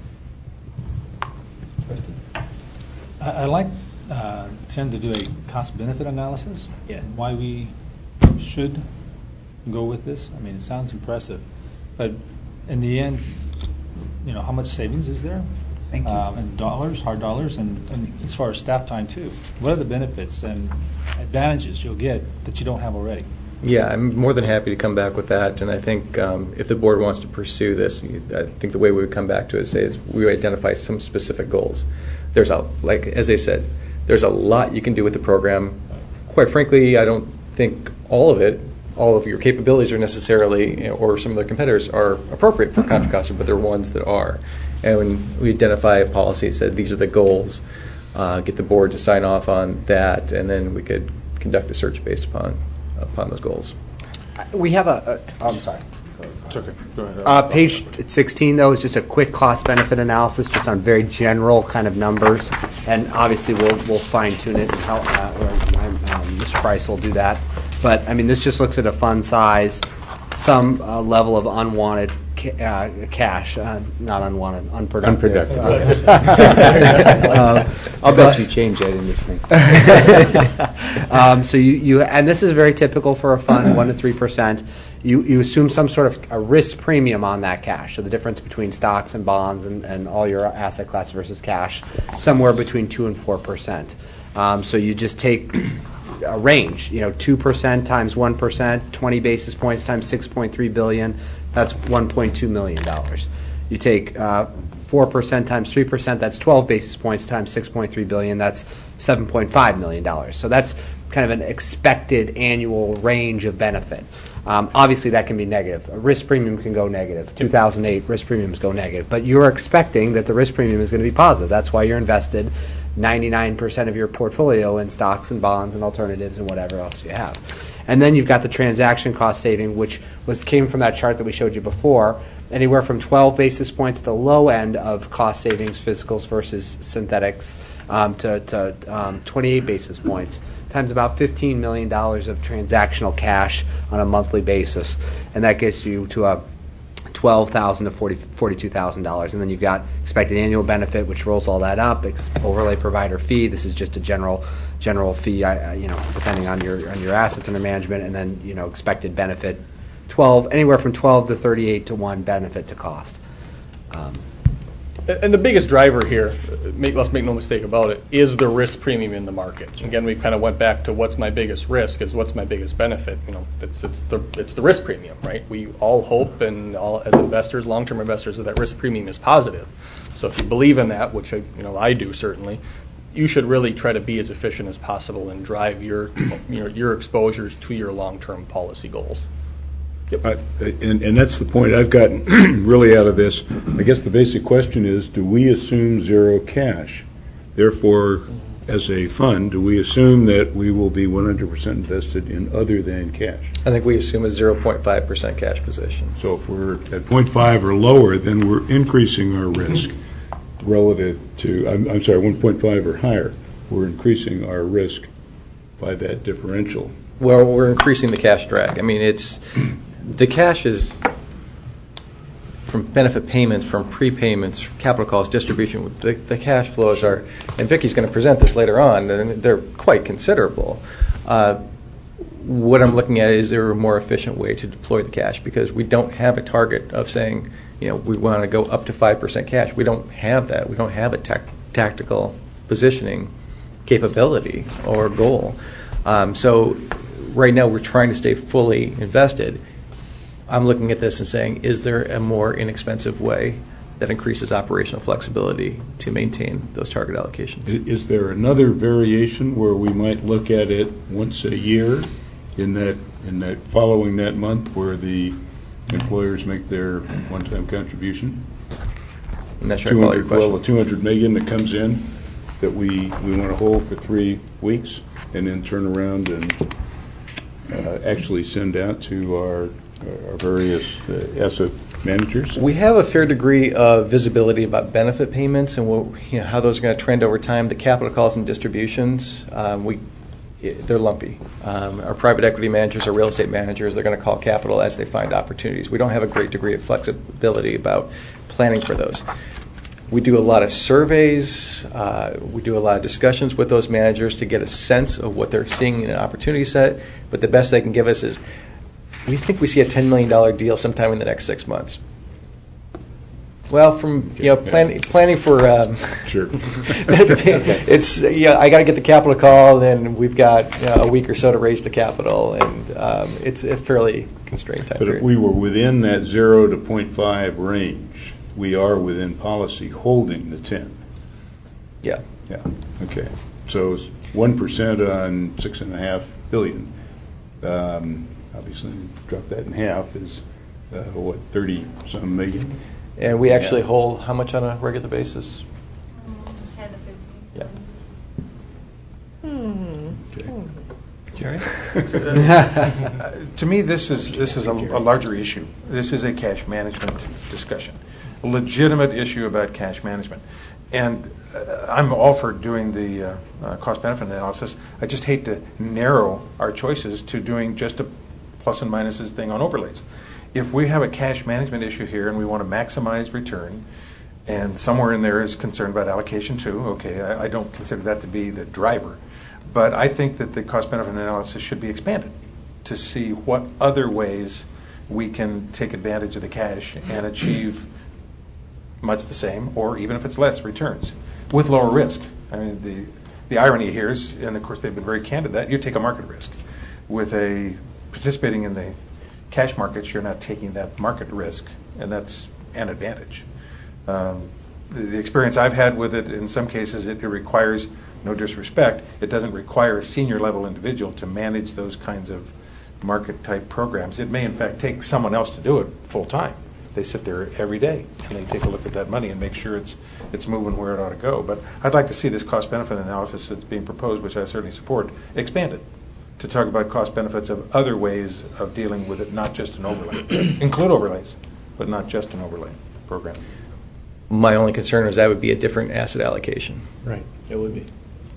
I, I like uh, tend to do a cost-benefit analysis. Yeah. Why we should go with this. I mean, it sounds impressive, but in the end, you know, how much savings is there? Thank you. Um, and dollars, hard dollars, and, and as far as staff time too. What are the benefits and advantages you'll get that you don't have already? Yeah, I'm more than happy to come back with that, and I think um, if the board wants to pursue this, I think the way we would come back to it is say is we would identify some specific goals. There's a, like as I said, there's a lot you can do with the program. Quite frankly, I don't think all of it, all of your capabilities are necessarily, you know, or some of the competitors are appropriate for Contra Costa, but there are ones that are. And when we identify a policy that said these are the goals, uh, get the board to sign off on that, and then we could conduct a search based upon upon those goals. We have a, a I'm sorry. It's okay. Go ahead. Uh, page sixteen, though, is just a quick cost-benefit analysis, just on very general kind of numbers, and obviously we'll we'll fine-tune it. And how, uh, or, um, Mister Price will do that. But I mean, this just looks at a fund size, some uh, level of unwanted ca- uh, cash, uh, not unwanted, unproductive. Unproductive. Uh, I'll bet you change that in this thing. um, so you, you, and this is very typical for a fund, one to three percent. You, you assume some sort of a risk premium on that cash. So the difference between stocks and bonds and, and all your asset class versus cash, somewhere between two and four percent. Um, so you just take a range, you know, two percent times one percent, twenty basis points times six point three billion. That's one point two million dollars. You take uh, four percent times three percent. That's twelve basis points times six point three billion. That's seven point five million dollars. So that's kind of an expected annual range of benefit. Um, obviously, that can be negative. A risk premium can go negative. two thousand eight risk premiums go negative. But you're expecting that the risk premium is going to be positive. That's why you're invested ninety-nine percent of your portfolio in stocks and bonds and alternatives and whatever else you have. And then you've got the transaction cost saving, which was came from that chart that we showed you before, anywhere from twelve basis points at the low end of cost savings, physicals versus synthetics, um, to, to um, twenty-eight basis points, times about fifteen million dollars of transactional cash on a monthly basis. And that gets you to a twelve thousand dollars to forty-two thousand dollars. And then you've got expected annual benefit, which rolls all that up, ex- overlay provider fee. This is just a general general fee, uh, you know, depending on your on your assets under management, and then, you know, expected benefit, twelve anywhere from twelve to thirty-eight to one benefit to cost. Um, And the biggest driver here, make, let's make no mistake about it, is the risk premium in the market. Again, we kind of went back to what's my biggest risk is what's my biggest benefit. You know, it's it's the it's the risk premium, right? We all hope, and all as investors, long-term investors, that that risk premium is positive. So if you believe in that, which I, you know I do certainly, you should really try to be as efficient as possible and drive your your, your exposures to your long-term policy goals. Yep. I, and, and that's the point I've gotten really out of this. I guess the basic question is, do we assume zero cash? Therefore, as a fund, do we assume that we will be one hundred percent invested in other than cash? I think we assume a zero point five percent cash position. So if we're at zero point five or lower, then we're increasing our risk relative to, I'm, I'm sorry, one point five or higher. We're increasing our risk by that differential. Well, we're increasing the cash drag. I mean, it's the cash is from benefit payments, from prepayments, capital calls, distribution, the, the cash flows are, and Vicky's going to present this later on, and they're quite considerable. Uh, what I'm looking at is there a more efficient way to deploy the cash, because we don't have a target of saying, you know, we want to go up to five percent cash. We don't have that. We don't have a tac- tactical positioning capability or goal. Um, so right now we're trying to stay fully invested. I'm looking at this and saying, is there a more inexpensive way that increases operational flexibility to maintain those target allocations? Is, is there another variation where we might look at it once a year in that in that following that month where the employers make their one-time contribution? I'm not sure I follow your question. Well, the two hundred million that comes in that we, we want to hold for three weeks and then turn around and uh, actually send out to our, our various uh, asset managers? We have a fair degree of visibility about benefit payments and what, you know, how those are going to trend over time. The capital calls and distributions, um, we they're lumpy. Um, our private equity managers, our real estate managers, they're going to call capital as they find opportunities. We don't have a great degree of flexibility about planning for those. We do a lot of surveys. Uh, we do a lot of discussions with those managers to get a sense of what they're seeing in an opportunity set. But the best they can give us is, we think we see a ten million dollars deal sometime in the next six months. Well, from you know plan, planning for um, sure, it's yeah. I got to get the capital call, then we've got you know, a week or so to raise the capital, and um, it's a fairly constrained time But period. if we were within that zero to point five range, we are within policy holding the ten. Yeah. Yeah. Okay. So one percent on six and a half billion. Um, obviously, drop that in half is uh, what thirty some million. And we actually yeah. hold how much on a regular basis? ten to fifteen. Yeah. Hmm. Okay. Jerry? uh, to me, this is this is a, a larger issue. This is a cash management discussion, a legitimate issue about cash management. And uh, I'm all for doing the uh, uh, cost-benefit analysis. I just hate to narrow our choices to doing just a plus and minuses thing on overlays. If we have a cash management issue here and we want to maximize return, and somewhere in there is concerned about allocation too, okay, I, I don't consider that to be the driver. But I think that the cost-benefit analysis should be expanded to see what other ways we can take advantage of the cash and achieve much the same, or even if it's less, returns with lower risk. I mean, the the irony here is, and of course they've been very candid, that you take a market risk. With a participating in the cash markets, you're not taking that market risk, and that's an advantage. Um, the, the experience I've had with it, in some cases, it, it requires, no disrespect, it doesn't require a senior level individual to manage those kinds of market type programs. It may in fact take someone else to do it full time. They sit there every day and they take a look at that money and make sure it's it's moving where it ought to go. But I'd like to see this cost benefit analysis that's being proposed, which I certainly support, expanded to talk about cost benefits of other ways of dealing with it, not just an overlay. Include overlays, but not just an overlay program. My only concern is that would be a different asset allocation. Right, it would be.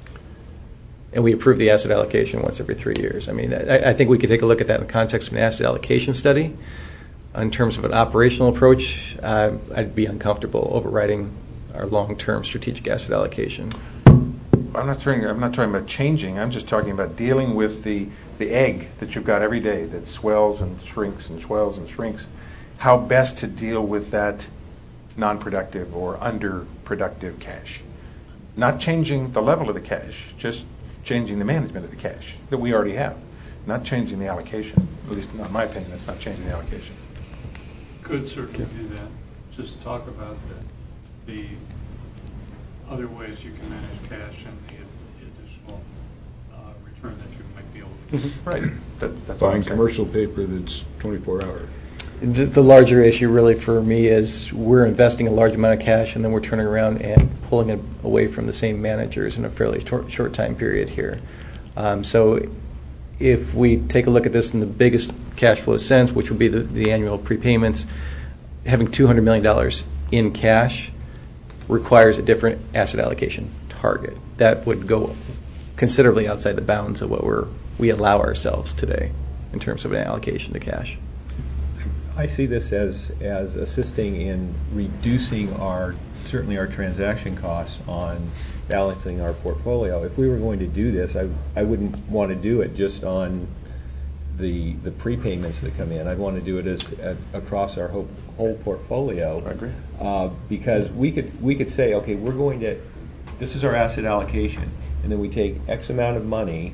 And we approve the asset allocation once every three years. I mean, I, I think we could take a look at that in the context of an asset allocation study. In terms of an operational approach, uh, I'd be uncomfortable overriding our long-term strategic asset allocation. I'm not talking. I'm not talking about changing. I'm just talking about dealing with the the egg that you've got every day that swells and shrinks and swells and shrinks. How best to deal with that non-productive or underproductive cash? Not changing the level of the cash, just changing the management of the cash that we already have. Not changing the allocation. At least, in my opinion, that's not changing the allocation. Could certainly do that. Just talk about the, the other ways you can manage cash and the additional uh, return that you might be able to get. Right. That's, that's what Buying I'm saying. commercial paper that's twenty-four hours. The, the larger issue really for me is we're investing a large amount of cash and then we're turning around and pulling it away from the same managers in a fairly short, short time period here. Um, so if we take a look at this in the biggest cash flow sense, which would be the, the annual prepayments, having two hundred million dollars in cash requires a different asset allocation target. That would go considerably outside the bounds of what we're, we allow ourselves today in terms of an allocation to cash. I see this as, as assisting in reducing our, certainly our transaction costs on balancing our portfolio. If we were going to do this, I, I wouldn't want to do it just on the, the prepayments that come in. I'd want to do it as, uh, across our whole, whole portfolio. I agree. Uh, because we could, we could say, okay, we're going to, this is our asset allocation, and then we take X amount of money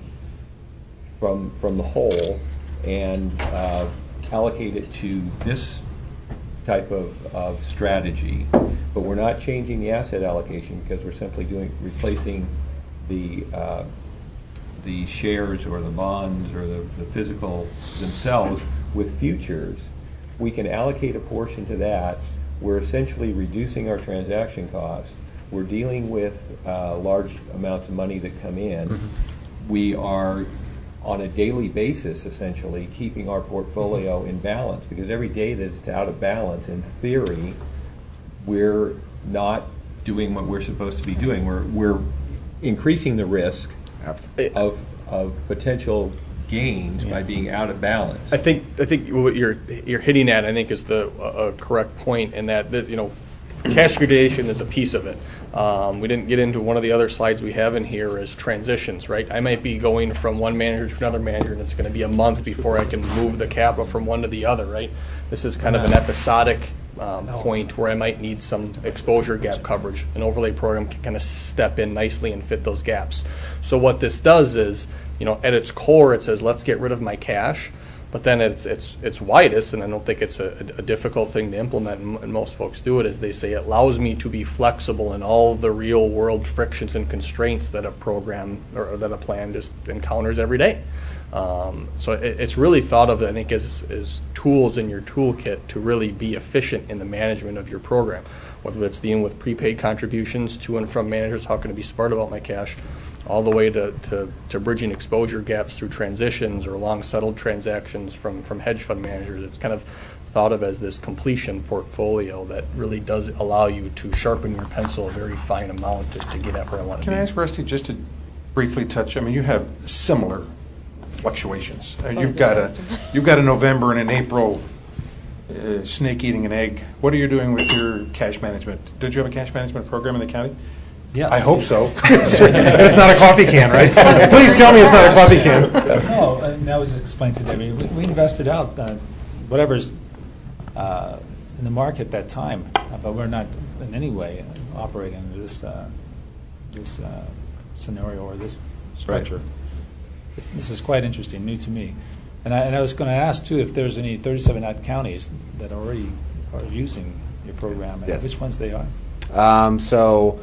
from, from the whole and uh, allocate it to this type of, of strategy, but we're not changing the asset allocation because we're simply doing replacing the uh, the shares or the bonds or the, the physical themselves with futures. We can allocate a portion to that. We're essentially reducing our transaction costs. We're dealing with uh, large amounts of money that come in. Mm-hmm. We are on a daily basis, essentially, keeping our portfolio in balance, because every day that it's out of balance, in theory, we're not doing what we're supposed to be doing. We're we're increasing the risk of of potential gains yeah. by being out of balance. I think I think what you're you're hitting at, I think, is the uh, correct point, in that this, you know, cash segregation is a piece of it. Um, we didn't get into one of the other slides we have in here is transitions, right? I might be going from one manager to another manager, and it's going to be a month before I can move the capital from one to the other, right? This is kind of an episodic um, point where I might need some exposure gap coverage. An overlay program can kind of step in nicely and fit those gaps. So what this does is, you know, at its core, it says, let's get rid of my cash. But then it's it's it's widest, and I don't think it's a, a difficult thing to implement, and, and most folks do it, as they say, it allows me to be flexible in all the real world frictions and constraints that a program or, or that a plan just encounters every day. Um, so it, it's really thought of, I think, as, as tools in your toolkit to really be efficient in the management of your program, whether it's dealing with prepaid contributions to and from managers, how can I be smart about my cash, all the way to, to, to bridging exposure gaps through transitions or long settled transactions from, from hedge fund managers. It's kind of thought of as this completion portfolio that really does allow you to sharpen your pencil a very fine amount to, to get at where I want to Can be. I ask Rusty just to briefly touch? I mean, you have similar fluctuations. Uh, you've got a you've got a November and an April uh, snake eating an egg. What are you doing with your cash management? Did you have a cash management program in the county? Yes. I hope so. It's not a coffee can, right? Please tell me it's not a coffee can. No, and that was explained today. We, we invested out uh, whatever's uh, in the market at that time, uh, but we're not in any way operating under this uh, this uh, scenario or this structure. Right. This, this is quite interesting, new to me. And I, and I was going to ask, too, if there's any thirty-seven odd counties that already are using your program, and yes. which ones they are. Um, so...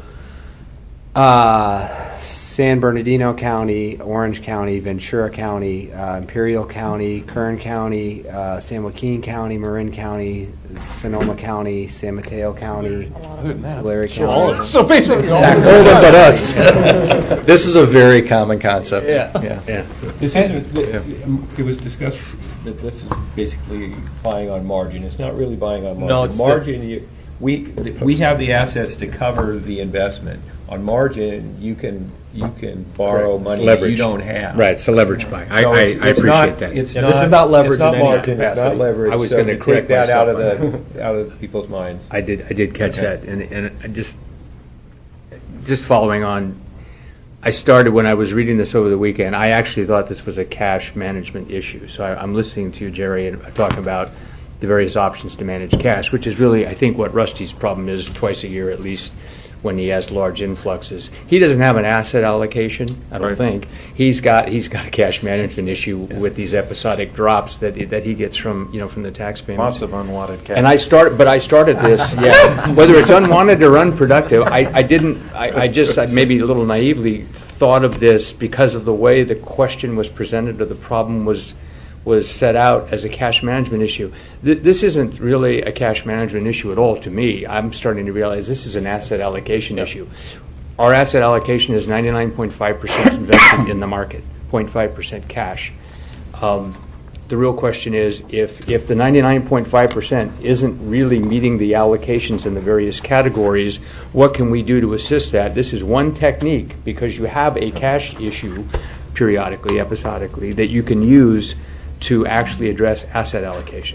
Uh, San Bernardino County, Orange County, Ventura County, uh, Imperial County, Kern County, uh, San Joaquin County, Marin County, Sonoma County, San Mateo County, Tulare County. So basically, all exactly. but us. This is a very common concept. Yeah. yeah. Yeah. This isn't, it was discussed that this is basically buying on margin. It's not really buying on margin. No, it's margin. You, we we have the assets to cover the investment. On margin, you can you can borrow Correct. money Leverage. you don't have. Right, it's a leverage buy. I, So I, it's- I it's appreciate not- that. It's Yeah, not, this is not leverage It's not in any margin. It's not capacity. leverage. I was so gonna to take correct that out of myself the out of people's minds. I did I did catch Okay. that, and and I just just following on. I started when I was reading this over the weekend. I actually thought this was a cash management issue. So I, I'm listening to you, Jerry, and talking about the various options to manage cash, which is really, I think, what Rusty's problem is twice a year at least, when he has large influxes. He doesn't have an asset allocation, I don't Right. think. He's got he's got a cash management issue with these episodic drops that he, that he gets from you know from the tax payments. Lots of unwanted cash. And I started, but I started this, yeah. Whether it's unwanted or unproductive, I, I didn't. I, I just I maybe a little naively thought of this because of the way the question was presented or the problem was was set out as a cash management issue. Th- this isn't really a cash management issue at all to me. I'm starting to realize this is an asset allocation yep. issue. Our asset allocation is ninety-nine point five percent invested in the market, zero point five percent cash. Um, the real question is if, if the ninety-nine point five percent isn't really meeting the allocations in the various categories, what can we do to assist that? This is one technique because you have a cash issue periodically, episodically, that you can use to actually address asset allocation.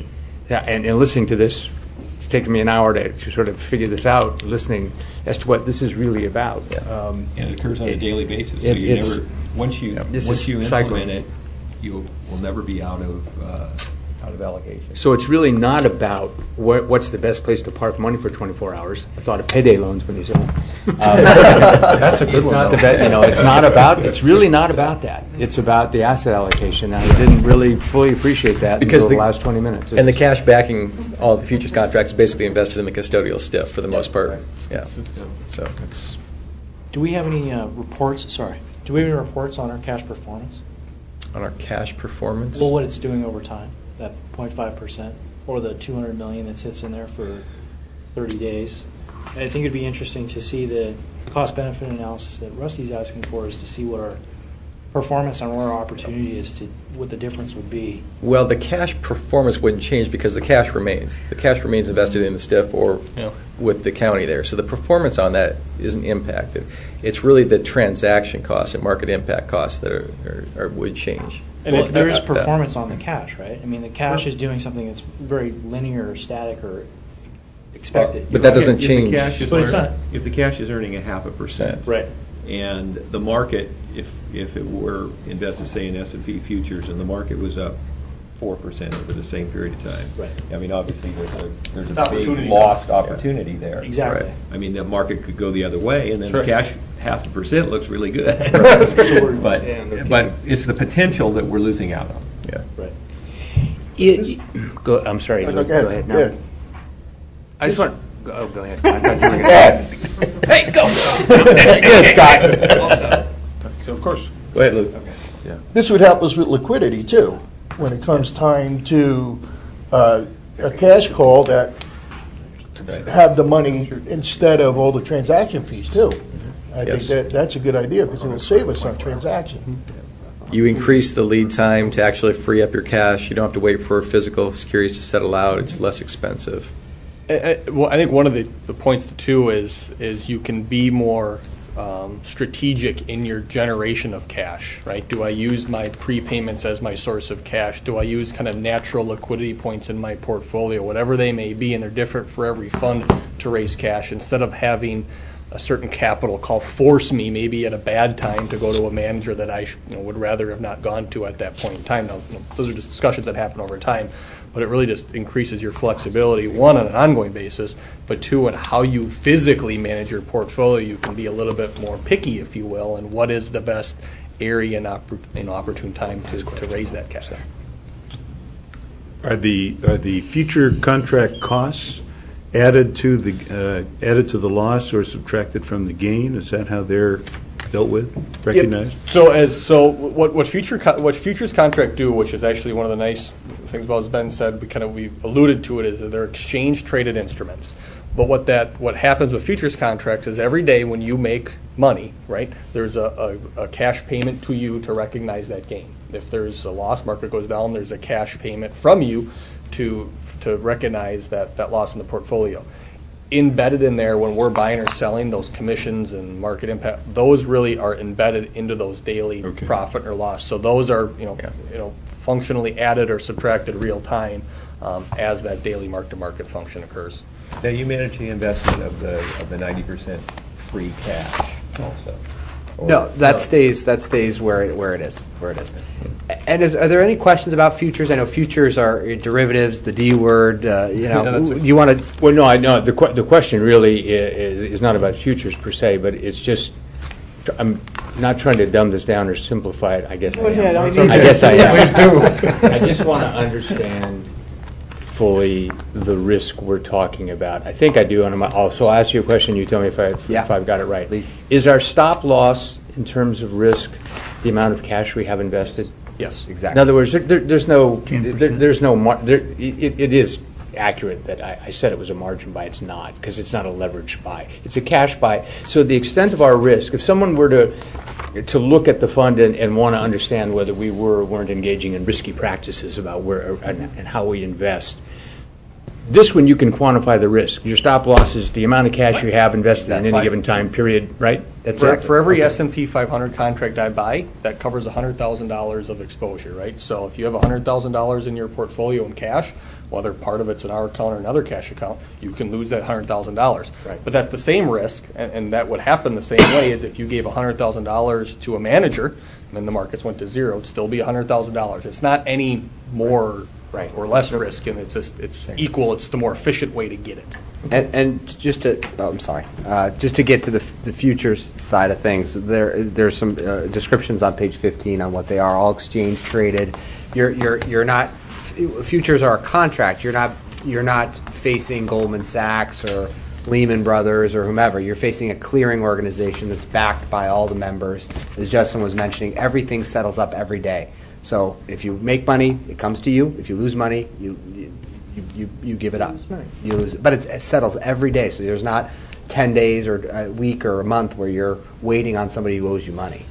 yeah, and, and listening to this, it's taken me an hour to, to sort of figure this out, listening as to what this is really about. Um, And it occurs on a daily basis, so it- you it's- never, once you, This once is you cycling. implement it, you will never be out of, uh, out of allocation. So it's really not about what, what's the best place to park money for twenty-four hours. I thought of payday loans when you said that. Um, That's a good it's one, not the though. be- you know, it's not about. It's really not about that. It's about the asset allocation. I didn't really fully appreciate that Because until the, the- last twenty minutes. And the It's- cash backing all the futures contracts is basically invested in the custodial stiff for the most part. Yeah. So it's Do we have any uh, reports, sorry, do we have any reports on our cash performance? on our cash performance. Well, what it's doing over time, that zero point five percent, or the two hundred million that sits in there for thirty days. And I think it'd be interesting to see the cost-benefit analysis that Rusty's asking for, is to see what our performance and where our opportunity is, to what the difference would be. Well, the cash performance wouldn't change because the cash remains. The cash remains invested in the stiff or Yeah. with the county there. So the performance on that isn't impacted. It's really the transaction costs and market impact costs that are, are, are would change. And well, there is Uh, performance on the cash, right? I mean, the cash is doing something that's very linear or static or expected. But that doesn't If the change. cash is But it's earn- not- If the cash is earning a half a percent. Right. And the market, if, if it were invested, say, in S and P futures, and the market was up four percent over the same period of time. Right. I mean, obviously, there's a, there's It's a big opportunity lost cost. opportunity there. Exactly. Right. I mean, the market could go the other way, and then Sure. the cash, half a percent looks really good. But, Yeah, no but it's the potential that we're losing out on. Yeah. Right. It- go, I'm sorry. No, Go, go ahead. go ahead. Go No. ahead. I just want. Oh, go ahead. I thought you were gonna- Ed, Hey, go! Good, Scott. Of course. Go ahead, Luke. this would help us with liquidity too, when it comes time to uh, a cash call that have the money instead of all the transaction fees too. I think Yes. that, that's a good idea because it'll save us on transaction. You increase the lead time to actually free up your cash. You don't have to wait for physical securities to settle out. It's less expensive. I, I- well, I think one of the, the points too is is you can be more um, strategic in your generation of cash, right? Do I use my prepayments as my source of cash? Do I use kind of natural liquidity points in my portfolio, whatever they may be, and they're different for every fund to raise cash, instead of having a certain capital call force me maybe at a bad time to go to a manager that I sh- you know, would rather have not gone to at that point in time. Now, you know, those are just discussions that happen over time, but it really just increases your flexibility, one, on an ongoing basis, but two, on how you physically manage your portfolio. You can be a little bit more picky, if you will, and what is the best area and oppor- you know, opportune time to, to raise that cash. Are the, are the future contract costs added to the, uh, added to the loss or subtracted from the gain? Is that how they're dealt with, recognized? Yep. So as so what what future co- what futures contract do, which is actually one of the nice things about, as Ben said, we kind of we alluded to it, is that they're exchange traded instruments. But what that what happens with futures contracts is every day when you make money, right, there's a, a, a cash payment to you to recognize that gain. If there's a loss, market goes down, there's a cash payment from you to to recognize that, that loss in the portfolio. Embedded in there, when we're buying or selling, those commissions and market impact, those really are embedded into those daily Okay. profit or loss. So those are, you know, Yeah. you know, functionally added or subtracted real time um, as that daily mark-to-market function occurs. Now, you manage the investment of the, of the ninety percent free cash also. Or- No, that stays, that stays where it, where it is, where it is. And is, are there any questions about futures? I know futures are derivatives, the D word, uh, you Yeah, know, that's a- you want to, Well, no, I know the que- the question really is, is not about futures per se, but it's just I'm not trying to dumb this down or simplify it. I guess Go I ahead, am. I need I to- guess I am. Please do. I just want to understand fully the risk we're talking about. I think I do, and I'm, I'll, so I'll ask you a question. You tell me if I Yeah. if I've got it right. Please. Is our stop loss in terms of risk the amount of cash we have invested? Yes. exactly. In other words, there, there, there's no, there, there's no, mar- there, it, it is accurate that I, I said it was a margin buy. It's not, because it's not a leveraged buy. It's a cash buy. So the extent of our risk, if someone were to to look at the fund and, and want to understand whether we were or weren't engaging in risky practices about where and, and how we invest, this one you can quantify the risk. Your stop loss is the amount of cash you have invested in any Right. given time period, right? That's For, it. for every Okay. S and P five hundred contract I buy, that covers one hundred thousand dollars of exposure, right? So if you have one hundred thousand dollars in your portfolio in cash, whether part of it's in our account or another cash account, you can lose that one hundred thousand dollars. Right. But that's the same risk, and, and that would happen the same way as if you gave one hundred thousand dollars to a manager, and then the markets went to zero, it'd still be one hundred thousand dollars. It's not any more Right. or less risk, and it's just, it's equal. It's the more efficient way to get it. And, and just to, oh, I'm sorry, uh, just to get to the, the futures side of things, there there's some uh, descriptions on page fifteen on what they are. All exchange traded. You're you're you're not. Futures are a contract. You're not you're not facing Goldman Sachs or Lehman Brothers or whomever. You're facing a clearing organization that's backed by all the members. As Justin was mentioning, everything settles up every day. So if you make money, it comes to you. If you lose money, you you, you, you give it up. You lose it. But it's, it settles every day. So there's not ten days or a week or a month where you're waiting on somebody who owes you money.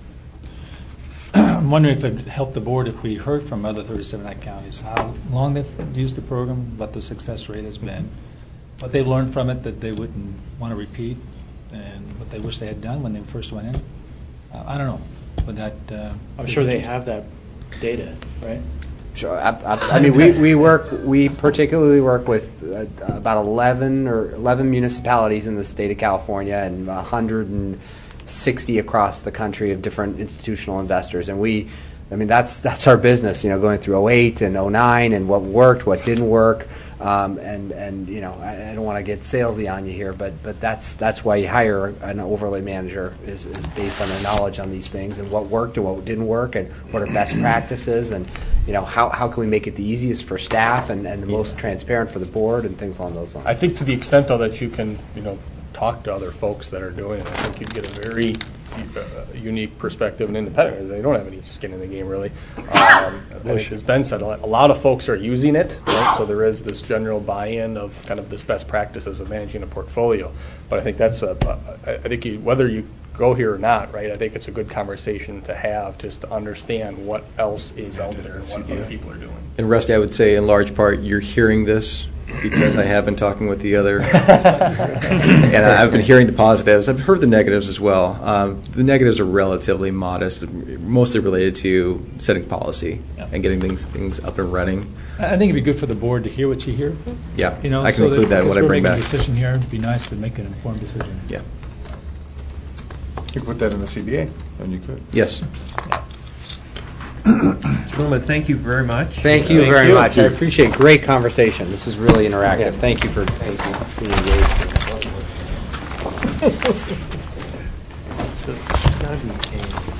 I'm wondering if it helped the board if we heard from other thirty-seven Act counties how long they've used the program, what the success rate has been, what they've learned from it that they wouldn't want to repeat, and what they wish they had done when they first went in. Uh, I don't know. Would that? Uh, I'm sure they have that data, right? Sure. I, I, I mean, we, we work. We particularly work with uh, about eleven or eleven municipalities in the state of California and one hundred sixty across the country of different institutional investors. And we, I mean, that's that's our business. You know, going through oh eight and oh nine and what worked, what didn't work. Um, and and you know, I, I don't want to get salesy on you here, but but that's that's why you hire an overlay manager is, is based on their knowledge on these things and what worked and what didn't work and what are best practices and you know how, how can we make it the easiest for staff and, and the most transparent for the board and things along those lines. I think to the extent though that you can you know talk to other folks that are doing it, I think you'd get a very uh, unique perspective and independent. They don't have any skin in the game really. Um, as Ben said, a lot of folks are using it, right? So there is this general buy-in of kind of this best practices of managing a portfolio. But I think that's a, a I think you, whether you go here or not, right? I think it's a good conversation to have just to understand what else is out there and what other people are doing. And Rusty, I would say in large part you're hearing this because I have been talking with the other, and I've been hearing the positives. I've heard the negatives as well. Um, the negatives are relatively modest, mostly related to setting policy Yeah. and getting things things up and running. I think it'd be good for the board to hear what you hear. Yeah, You know, I can so include that in because what I we're bring making back. a decision here. It'd be nice to make an informed decision. Yeah. You could put that in the C B A, and you could. Yes. Gentlemen, thank you very much. Thank you Thank very you. much. I appreciate great conversation. This is really interactive. Thank you for thank you for being engaged. So it's gotta be a